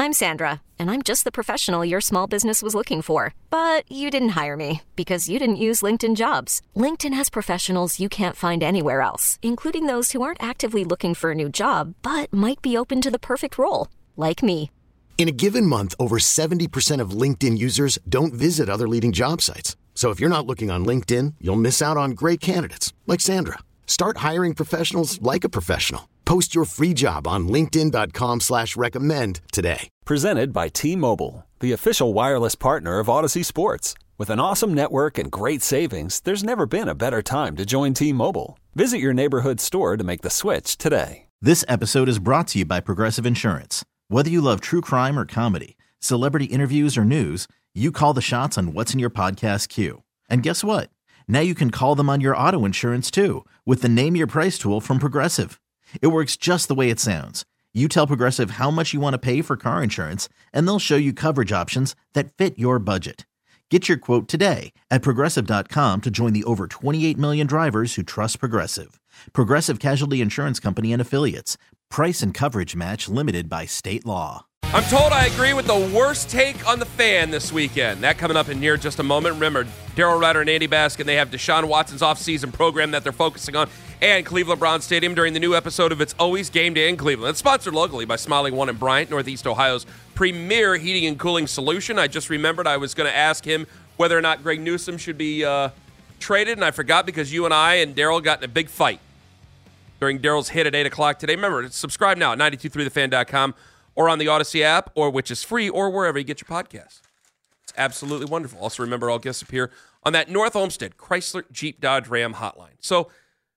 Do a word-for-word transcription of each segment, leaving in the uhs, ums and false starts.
I'm Sandra, and I'm just the professional your small business was looking for. But you didn't hire me because you didn't use LinkedIn Jobs. LinkedIn has professionals you can't find anywhere else, including those who aren't actively looking for a new job, but might be open to the perfect role, like me. In a given month, over seventy percent of LinkedIn users don't visit other leading job sites. So if you're not looking on LinkedIn, you'll miss out on great candidates like Sandra. Start hiring professionals like a professional. Post your free job on linkedin.com slash recommend today. Presented by T-Mobile, the official wireless partner of Odyssey Sports. With an awesome network and great savings, there's never been a better time to join T-Mobile. Visit your neighborhood store to make the switch today. This episode is brought to you by Progressive Insurance. Whether you love true crime or comedy, celebrity interviews or news, you call the shots on what's in your podcast queue. And guess what? Now you can call them on your auto insurance too with the Name Your Price tool from Progressive. It works just the way it sounds. You tell Progressive how much you want to pay for car insurance, and they'll show you coverage options that fit your budget. Get your quote today at Progressive dot com to join the over twenty-eight million drivers who trust Progressive. Progressive Casualty Insurance Company and Affiliates. Price and coverage match limited by state law. I'm told I agree with the worst take on the Fan this weekend. That coming up in here just a moment. Remember, Daryl Rutter and Andy Baskin, they have Deshaun Watson's offseason program that they're focusing on, and Cleveland Brown Stadium during the new episode of It's Always Game Day in Cleveland. It's sponsored locally by Smiling One in Bryant, Northeast Ohio's premier heating and cooling solution. I just remembered I was going to ask him whether or not Greg Newsome should be uh, traded, and I forgot because you and I and Daryl got in a big fight during Daryl's hit at eight o'clock today. Remember, subscribe now at nine two three the fan dot com or on the Odyssey app, or which is free, or wherever you get your podcasts. It's absolutely wonderful. Also, remember, all guests appear on that North Olmsted Chrysler Jeep Dodge Ram hotline. So,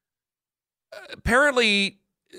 uh, apparently,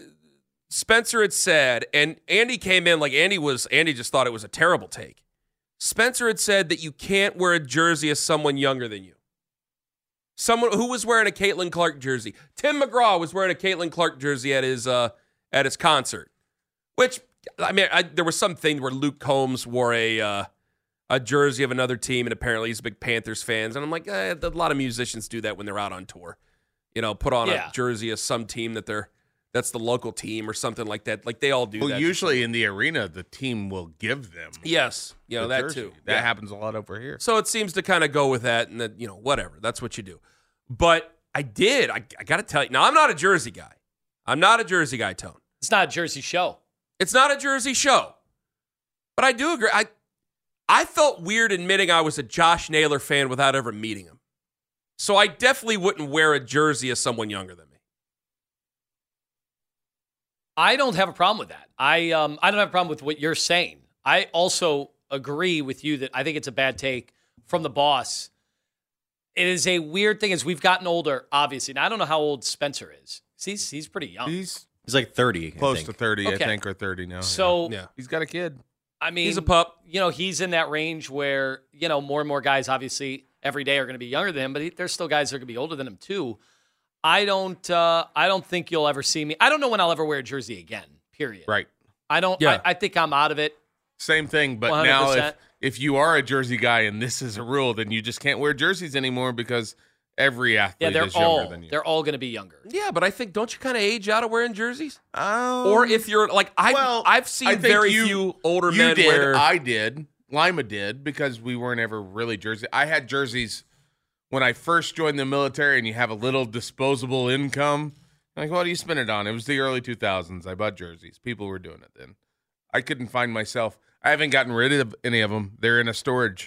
Spencer had said, and Andy came in like Andy was, Andy just thought it was a terrible take. Spencer had said that you can't wear a jersey as someone younger than you. Someone who was wearing a Caitlin Clark jersey. Tim McGraw was wearing a Caitlin Clark jersey at his uh, at his concert, which, I mean, I, there was something where Luke Combs wore a uh, a jersey of another team, and apparently he's a big Panthers fan. And I'm like, eh, a lot of musicians do that when they're out on tour. You know, put on yeah. a jersey of some team that they're that's the local team or something like that. Like they all do well, that. Usually in the arena, the team will give them. Yes, you know that jersey. too. That yeah. happens a lot over here. So it seems to kind of go with that, and that, you know, whatever. That's what you do. But I did. I, I got to tell you. Now, I'm not a Jersey guy. I'm not a Jersey guy, Tone. It's not a Jersey show. It's not a Jersey show. But I do agree. I I felt weird admitting I was a Josh Naylor fan without ever meeting him. So I definitely wouldn't wear a jersey as someone younger than me. I don't have a problem with that. I um I don't have a problem with what you're saying. I also agree with you that I think it's a bad take from the boss. It is a weird thing as we've gotten older, obviously. Now, I don't know how old Spencer is. He's he's pretty young. He's He's like thirty. close I think. to thirty, Okay. I think, or thirty now. So, Yeah. He's got a kid. I mean, He's a pup. You know, he's in that range where, you know, more and more guys obviously every day are going to be younger than him, but he, there's still guys that are going to be older than him too. I don't uh, I don't think you'll ever see me. I don't know when I'll ever wear a jersey again, period. Right. I don't Yeah. I, I think I'm out of it. Same thing, but one hundred now percent. if, if you are a Jersey guy and this is a rule, then you just can't wear jerseys anymore because every athlete Yeah, they're is younger all than you. they're all going to be younger. Yeah, but I think, don't you kind of age out of wearing jerseys? Um, Or if you're like, I've, well, I've I seen think very you- few older you men did, wear. I did. Lima did because we weren't ever really jersey. I had jerseys when I first joined the military, and you have a little disposable income. Like, what do you spend it on? It was the early two thousands. I bought jerseys. People were doing it then. I couldn't find myself. I haven't gotten rid of any of them. They're in a storage.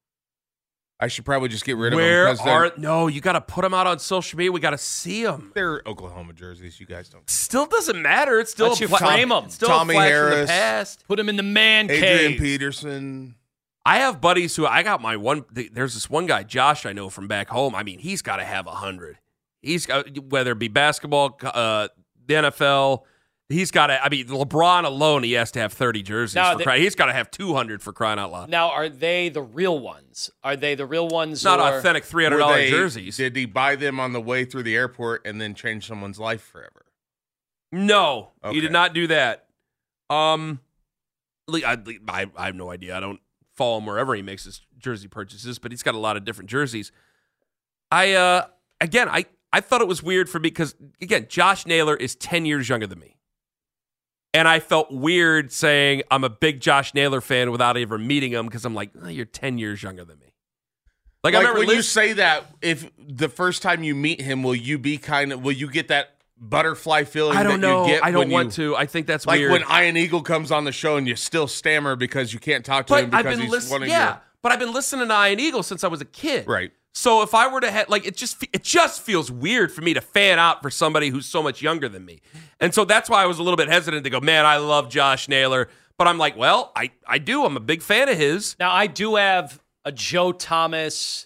I should probably just get rid Where of them. Where are no? You got to put them out on social media. We got to see them. They're Oklahoma jerseys. You guys don't. Still doesn't matter. It's still Let a you fla- frame 'em. it's Still Tommy a flash Harris. from the past. Put him in the man Adrian cave. Peterson. I have buddies who I got my one. There's this one guy, Josh, I know from back home. I mean, he's got to have a hundred. He's got, whether it be basketball, uh, the N F L. He's got to. I mean, LeBron alone, he has to have thirty jerseys. Now, for they- cry, he's got to have two hundred for crying out loud. Now, are they the real ones? Are they the real ones? Not or- authentic three hundred Were dollars they- jerseys. Did he buy them on the way through the airport and then change someone's life forever? No, Okay. he did not do that. Um, le- I, I, I have no idea. I don't follow him wherever he makes his jersey purchases, but he's got a lot of different jerseys. I, uh, again, I, I thought it was weird for me because, again, Josh Naylor is ten years younger than me. And I felt weird saying I'm a big Josh Naylor fan without ever meeting him because I'm like, oh, you're ten years younger than me. Like, Like, I remember when Liz- you say that, if the first time you meet him, will you be kind of, will you get that butterfly feeling I don't that know. you get I don't when want you, to. I think that's like weird. when Ian Eagle comes on the show and you still stammer because you can't talk to him but I've because been he's listening. one of Yeah, your... but I've been listening to Ian Eagle since I was a kid. Right. So if I were to have, like, it just it just feels weird for me to fan out for somebody who's so much younger than me. And so that's why I was a little bit hesitant to go, man, I love Josh Naylor. But I'm like, well, I, I do. I'm a big fan of his. Now, I do have a Joe Thomas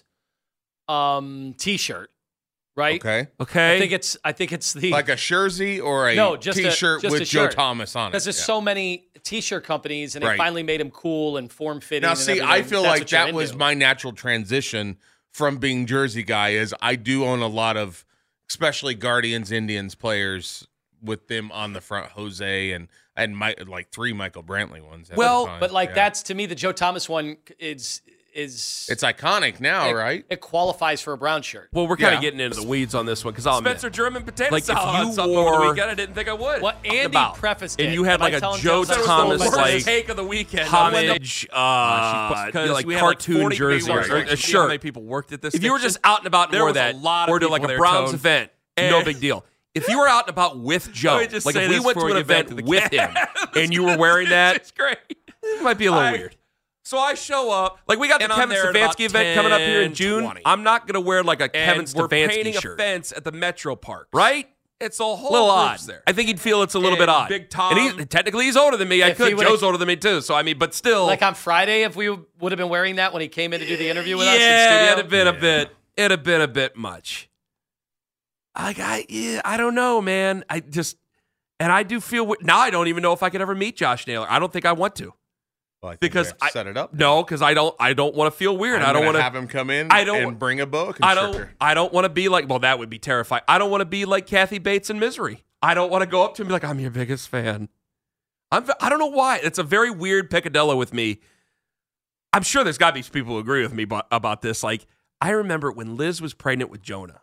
um, T-shirt, right? Okay. Okay. I think it's I think it's the Like a jersey or a No, just a- T-shirt just with a Joe shirt. Thomas on it. because there's Yeah. so many T-shirt companies, and they Right. finally made him cool and form fitting. Now, and see, everything. I feel That's like what you're that was into. my natural transition from being Jersey guy is I do own a lot of, especially Guardians, Indians players with them on the front, Jose and and my, like three Michael Brantley ones. at Well, the time. But like Yeah. that's to me the Joe Thomas one is is it's iconic now, it, right? It qualifies for a brown shirt. Well, we're kind of Yeah. getting into the weeds on this one because I'll Spencer admit, German potato like, if salad you on something over the wore- weekend, I didn't think I would. What Andy about. prefaced And it, you had am I like a telling Joe tales I was Thomas, told by like, Chris? take of the weekend. homage, uh, Uh, you know, like we had cartoon forty jersey people or, working. or You a know how shirt. many people worked at this If you were station? just out and about and There wore was that, a lot of or to people like a there, Browns Tone. event, no And- big deal. If you were out and about with Joe, Let me just like say if we this went to before an we get back event to the with can. him and you were wearing that, It's great. it might be a little I- weird. So I show up. Like we got the and I'm Kevin there at about Stefanski event coming up here in ten, June. twenty. I'm not going to wear like a Kevin and we're Stefanski painting shirt, a fence at the Metro Park. right? It's a whole A little odd. group's there. I think he'd feel it's a little And bit odd. Big Tom. And he's, technically, he's older than me. I If he could. would've- Joe's older than me too. So I mean, but still, Like on Friday, if we would have been wearing that when he came in to do the interview with us in yeah, studio. it'd have been a bit. It'd have been a bit much. Like I, yeah, I don't know, man. I just, and I do feel now. I don't even know if I could ever meet Josh Naylor. I don't think I want to Well, I think because we have to I set it up. No, because I don't. I don't want to feel weird. I'm I don't gonna want to have him come in I don't- and bring a boa I constrictor. don't. I don't want to be like. Well, that would be terrifying. I don't want to be like Kathy Bates in Misery. I don't want to go up to him and be like, "I'm your biggest fan." I'm. I don't know why. It's a very weird peccadillo with me. I'm sure there's got to be people who agree with me about, about this. Like I remember when Liz was pregnant with Jonah.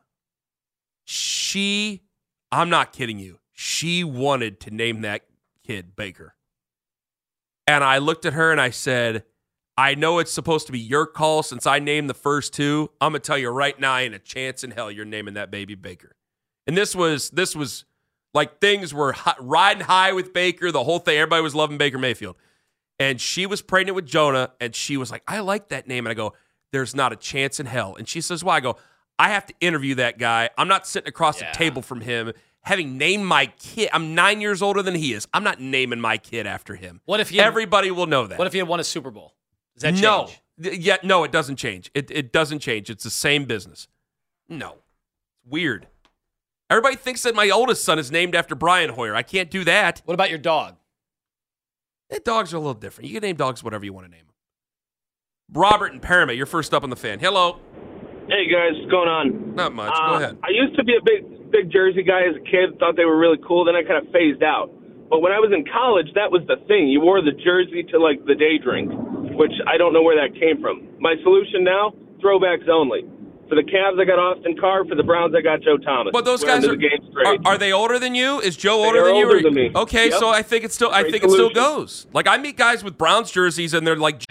She, I'm not kidding you. She wanted to name that kid Baker. And I looked at her and I said, I know it's supposed to be your call since I named the first two. I'm going to tell you right now, ain't a chance in hell you're naming that baby Baker. And this was, this was like things were hot, riding high with Baker, the whole thing. Everybody was loving Baker Mayfield. And she was pregnant with Jonah and she was like, I like that name. And I go, there's not a chance in hell. And she says, why? I go, I have to interview that guy. I'm not sitting across Yeah. the table from him. Having named my kid, I'm nine years older than he is. I'm not naming my kid after him. What if you had- Everybody will know that. What if he had won a Super Bowl? Does that change? No. Th- Yeah, no, it doesn't change. It it doesn't change. It's the same business. No. It's weird. Everybody thinks that my oldest son is named after Brian Hoyer. I can't do that. What about your dog? Eh, dogs are a little different. You can name dogs whatever you want to name them. Robert and Paramount, you're first up on the fan. Hello. Hey guys, what's going on? Not much. Uh, Go ahead. I used to be a big, big Jersey guy as a kid. Thought they were really cool. Then I kind of phased out. But when I was in college, that was the thing. You wore the jersey to like the day drink, which I don't know where that came from. My solution now: throwbacks only. For the Cavs, I got Austin Carr. For the Browns, I got Joe Thomas. But those Wear guys into are, the game are straight. are they older than you? Is Joe They older are than you? older or- than me. Okay, Yep. so I think it's still I Great think it still solution. goes. Like I meet guys with Browns jerseys and they're like,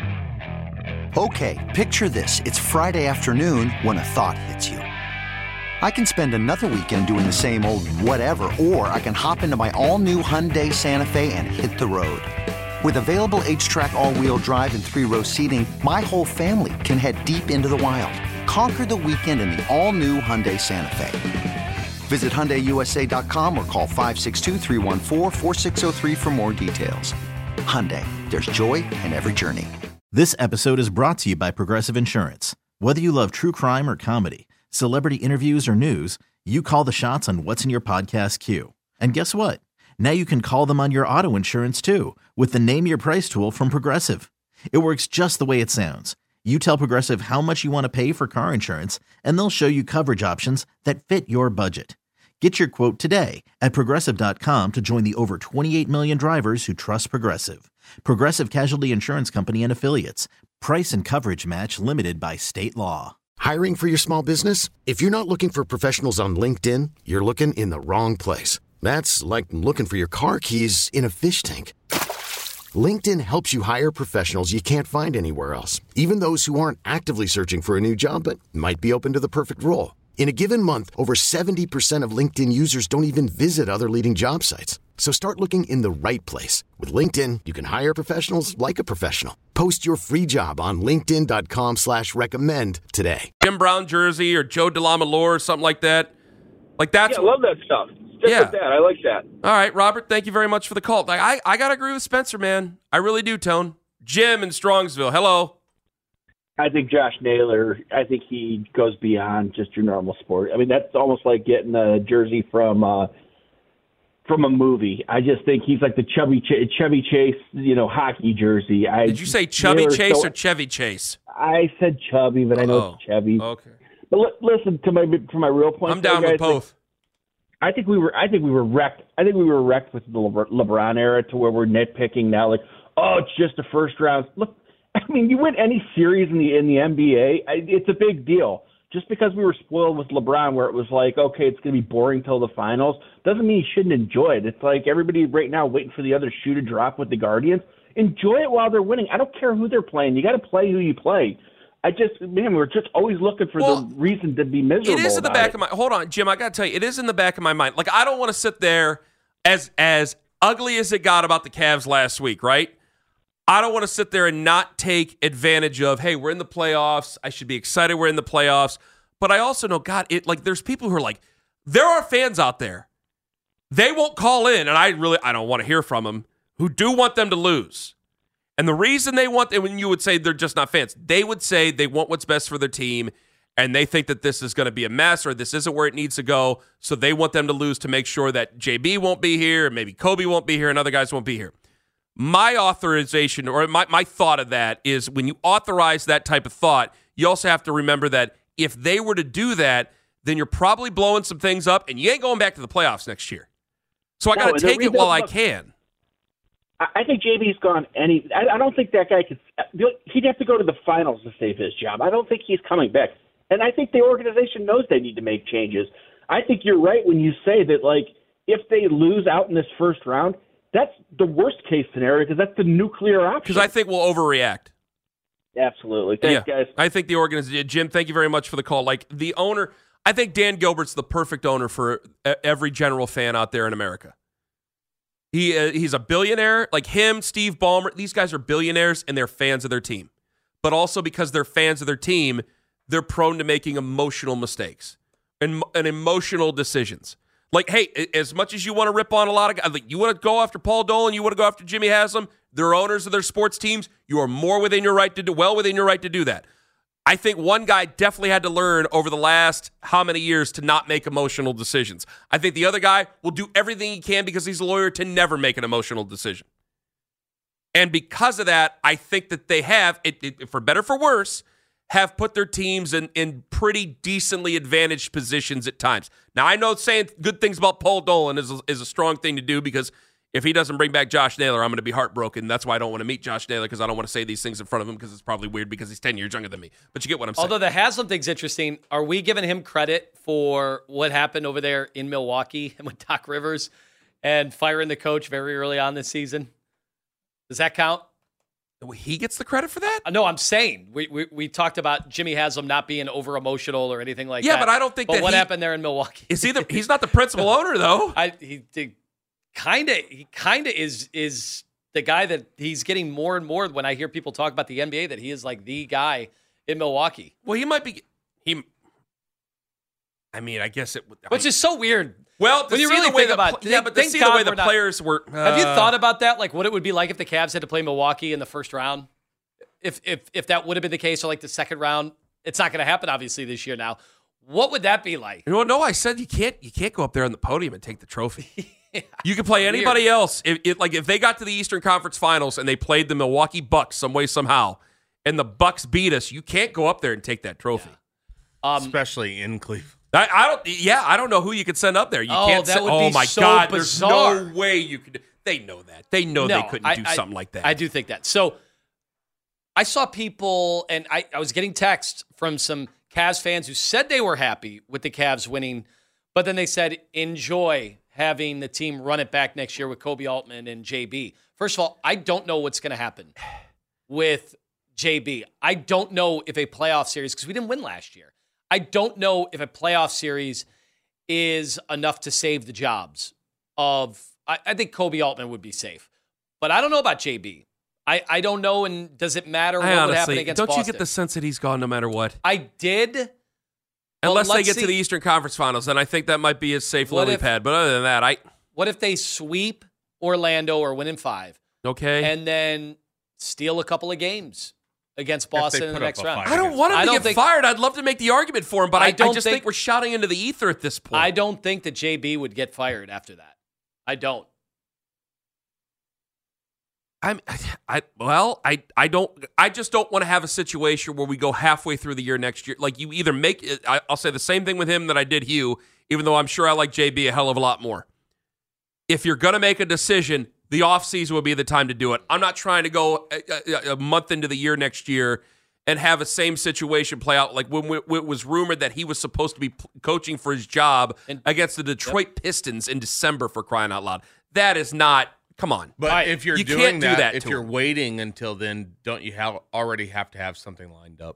Okay, picture this. It's Friday afternoon when a thought hits you. I can spend another weekend doing the same old whatever, or I can hop into my all-new Hyundai Santa Fe and hit the road. With available H-Track all-wheel drive and three-row seating, my whole family can head deep into the wild. Conquer the weekend in the all-new Hyundai Santa Fe. Visit Hyundai U S A dot com or call five six two, three one four, four six zero three for more details. Hyundai, there's joy in every journey. This episode is brought to you by Progressive Insurance. Whether you love true crime or comedy, celebrity interviews or news, you call the shots on what's in your podcast queue. And guess what? Now you can call them on your auto insurance too with the Name Your Price tool from Progressive. It works just the way it sounds. You tell Progressive how much you want to pay for car insurance, and they'll show you coverage options that fit your budget. Get your quote today at Progressive dot com to join the over twenty-eight million drivers who trust Progressive. Progressive Casualty Insurance Company and Affiliates. Price and coverage match limited by state law. Hiring for your small business? If you're not looking for professionals on LinkedIn, you're looking in the wrong place. That's like looking for your car keys in a fish tank. LinkedIn helps you hire professionals you can't find anywhere else, even those who aren't actively searching for a new job but might be open to the perfect role. In a given month, over seventy percent of LinkedIn users don't even visit other leading job sites. So start looking in the right place. With LinkedIn, you can hire professionals like a professional. Post your free job on linkedin dot com slash recommend today. Jim Brown jersey or Joe DeLamalore or something like that. Like that's Yeah, I love that stuff. Stick Yeah. with that. I like that. All right, Robert, thank you very much for the call. Like, I, I got to agree with Spencer, man. I really do, Tone. Jim in Strongsville, hello. I think Josh Naylor, I think he goes beyond just your normal sport. I mean, that's almost like getting a jersey from uh, from a movie. I just think he's like the Chevy, Ch- Chevy Chase, you know, hockey jersey. I, Did you say Chubby Naylor, Chase so, or Chevy Chase? I said Chubby, but I know Oh, it's Chevy. Okay. But li- listen to my to my real point. I'm down there, with guys. both. I think we were. I think we were wrecked. I think we were wrecked with the Le- LeBron era to where we're nitpicking now. Like, oh, it's just a first round. Look, I mean, you win any series in the in the N B A, I, it's a big deal. Just because we were spoiled with LeBron, where it was like, okay, it's going to be boring till the finals, doesn't mean you shouldn't enjoy it. It's like everybody right now waiting for the other shoe to drop with the Guardians. Enjoy it while they're winning. I don't care who they're playing. You got to play who you play. I just, man, we're just always looking for Well, the reason to be miserable. It is in the about back it. of my. Hold on, Jim. I got to tell you, it is in the back of my mind. Like, I don't want to sit there as as ugly as it got about the Cavs last week, right? I don't want to sit there and not take advantage of, hey, we're in the playoffs. I should be excited we're in the playoffs. But I also know, God, it like there's people who are like, there are fans out there. They won't call in, and I really I don't want to hear from them, who do want them to lose. And the reason they want them, when you would say they're just not fans, they would say they want what's best for their team, and they think that this is going to be a mess or this isn't where it needs to go, so they want them to lose to make sure that J B won't be here, and maybe Kobe won't be here, and other guys won't be here. My authorization, or my, my thought of that is when you authorize that type of thought, you also have to remember that if they were to do that, then you're probably blowing some things up, and you ain't going back to the playoffs next year. So I No, got to and the take it reason- while I look, can. I think J B's gone any. I, I don't think that guy could. He'd have to go to the finals to save his job. I don't think he's coming back. And I think the organization knows they need to make changes. I think you're right when you say that, like, if they lose out in this first round, that's the worst case scenario because that's the nuclear option. Because I think we'll overreact. Absolutely. Thanks, yeah. guys. I think the organization, Jim, thank you very much for the call. Like, the owner, I think Dan Gilbert's the perfect owner for every general fan out there in America. He uh, he's a billionaire. Like him, Steve Ballmer, these guys are billionaires and they're fans of their team. But also because they're fans of their team, they're prone to making emotional mistakes and, and emotional decisions. Like, hey, as much as you want to rip on a lot of guys, like you want to go after Paul Dolan, you want to go after Jimmy Haslam, they're owners of their sports teams. You are more within your right to do, well within your right to do that. I think one guy definitely had to learn over the last how many years to not make emotional decisions. I think the other guy will do everything he can because he's a lawyer to never make an emotional decision. And because of that, I think that they have, it, it, for better or for worse, have put their teams in, in pretty decently advantaged positions at times. Now, I know saying good things about Paul Dolan is a, is a strong thing to do because if he doesn't bring back Josh Naylor, I'm going to be heartbroken. That's why I don't want to meet Josh Naylor because I don't want to say these things in front of him because it's probably weird because he's ten years younger than me. But you get what I'm saying. Although the Haslam thing's interesting, are we giving him credit for what happened over there in Milwaukee and with Doc Rivers and firing the coach very early on this season? Does that count? He gets the credit for that? Uh, no, I'm saying we, we we talked about Jimmy Haslam not being over emotional or anything like yeah, that. Yeah, but I don't think but that what he, happened there in Milwaukee? Is he the, he's not the principal owner though. I he did. Kind of, he kind of is is the guy that he's getting more and more when I hear people talk about the N B A that he is like the guy in Milwaukee. Well, he might be. He. I mean, I guess it. I Which mean, is so weird. Well, when you really the way think the, about, yeah, but to see the way the not, players were. Uh, have you thought about that? Like, what it would be like if the Cavs had to play Milwaukee in the first round? If if if that would have been the case, or like the second round, it's not going to happen obviously this year. Now, what would that be like? You know, no, I said you can't. You can't go up there on the podium and take the trophy. Yeah, you can play anybody weird. else. If, if like if they got to the Eastern Conference Finals and they played the Milwaukee Bucks some way somehow, and the Bucks beat us, you can't go up there and take that trophy. Yeah. Um, Especially in Cleveland. I, I don't. Yeah, I don't know who you could send up there. You oh, can't. That send, would oh be my so God! Bizarre. There's no way you could. They know that. They know no, they couldn't I, do I, something like that. I do think that. So I saw people, and I, I was getting texts from some Cavs fans who said they were happy with the Cavs winning, but then they said, enjoy having the team run it back next year with Kobe Altman and J B. First of all, I don't know what's going to happen with J B. I don't know if a playoff series, because we didn't win last year. I don't know if a playoff series is enough to save the jobs of, I, I think Kobe Altman would be safe. But I don't know about J B. I, I don't know, and does it matter what I honestly, would happen against don't Boston? you get the sense that he's gone no matter what? I did. Unless well, they get see. to the Eastern Conference Finals, then I think that might be a safe What lily if- pad. But other than that, I What if they sweep Orlando or win in five, okay. and then steal a couple of games against Boston in the put up next a round? fight. I don't want him I to don't get think- fired. I'd love to make the argument for him, but I, I I, don't just think, think- we're shouting into the ether at this point. I don't think that J B would get fired after that. I don't. I'm, I well, I, I don't, I just don't want to have a situation where we go halfway through the year next year. Like you either make, I, I'll say the same thing with him that I did Hugh, even though I'm sure I like J B a hell of a lot more. If you're going to make a decision, the offseason would be the time to do it. I'm not trying to go a, a, a month into the year next year and have a same situation play out. Like when, when it was rumored that he was supposed to be p- coaching for his job And- against the Detroit Pistons in December, for crying out loud. That is not, come on. But Right. if you're You doing can't do that, that if to you're him. waiting until then, don't you have already have to have something lined up?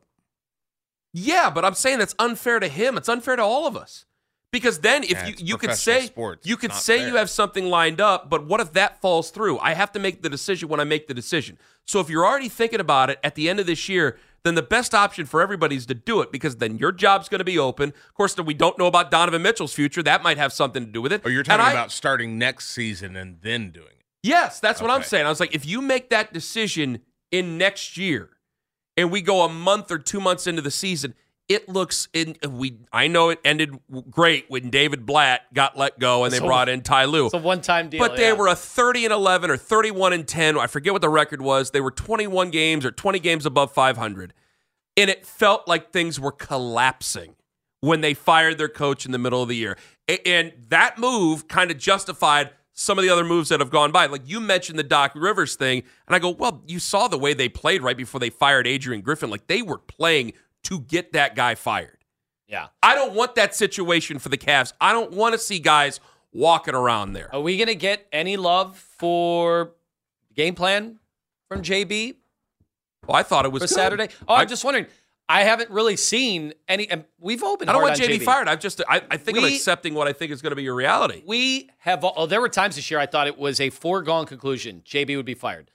Yeah, but I'm saying that's unfair to him. It's unfair to all of us. Because then if Yeah, you, it's you could professional say sports. you could It's not say fair. you have something lined up, but what if that falls through? I have to make the decision when I make the decision. So if you're already thinking about it at the end of this year, then the best option for everybody is to do it, because then your job's going to be open. Of course, we don't know about Donovan Mitchell's future. That might have something to do with it. Or you're And talking I- about starting next season and then doing it. Yes, that's what I'm Okay. saying. I was like, if you make that decision in next year and we go a month or two months into the season, it looks in we I know it ended great when David Blatt got let go and they So- brought in Ty Lue. It's a one-time deal. But they yeah. were a thirty and eleven or thirty-one and ten. I forget what the record was. They were twenty-one games or twenty games above five hundred. And it felt like things were collapsing when they fired their coach in the middle of the year. A- And that move kind of justified some of the other moves that have gone by. Like you mentioned the Doc Rivers thing, and I go, well, you saw the way they played right before they fired Adrian Griffin. Like they were playing to get that guy fired. Yeah. I don't want that situation for the Cavs. I don't want to see guys walking around there. Are we going to get any love for game plan from J B Well, I thought it was for good. Saturday? Oh, I, I'm just wondering. I haven't really seen any. And we've opened. I don't hard want on J B fired. I've just I, I think I'm We- accepting what I think is going to be your reality. We have. Oh, there were times this year I thought it was a foregone conclusion. J B would be fired.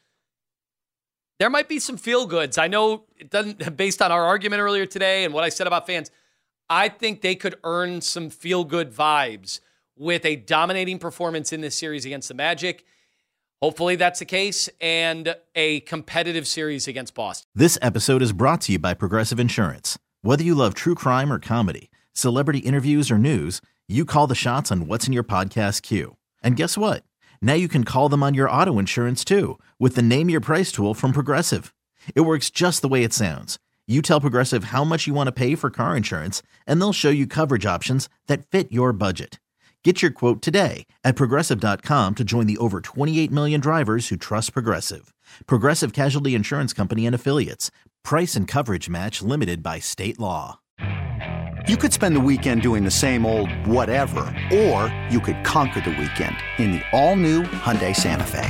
There might be some feel goods. I know it doesn't, based on our argument earlier today and what I said about fans, I think they could earn some feel good vibes with a dominating performance in this series against the Magic. Hopefully that's the case, and a competitive series against Boston. This episode is brought to you by Progressive Insurance. Whether you love true crime or comedy, celebrity interviews or news, you call the shots on what's in your podcast queue. And guess what? Now you can call them on your auto insurance too with the Name Your Price tool from Progressive. It works just the way it sounds. You tell Progressive how much you want to pay for car insurance, and they'll show you coverage options that fit your budget. Get your quote today at Progressive dot com to join the over twenty-eight million drivers who trust Progressive. Progressive Casualty Insurance Company and Affiliates. Price and coverage match limited by state law. You could spend the weekend doing the same old whatever, or you could conquer the weekend in the all-new Hyundai Santa Fe.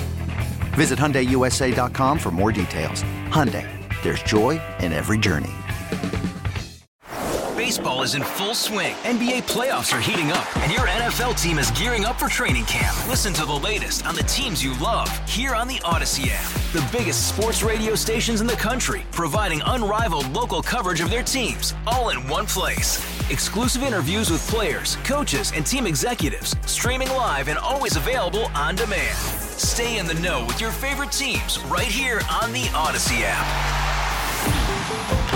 Visit Hyundai U S A dot com for more details. Hyundai, there's joy in every journey. Baseball is in full swing. N B A playoffs are heating up, and your N F L team is gearing up for training camp. Listen to the latest on the teams you love here on the Odyssey app. The biggest sports radio stations in the country, providing unrivaled local coverage of their teams, all in one place. Exclusive interviews with players, coaches, and team executives, streaming live and always available on demand. Stay in the know with your favorite teams right here on the Odyssey app.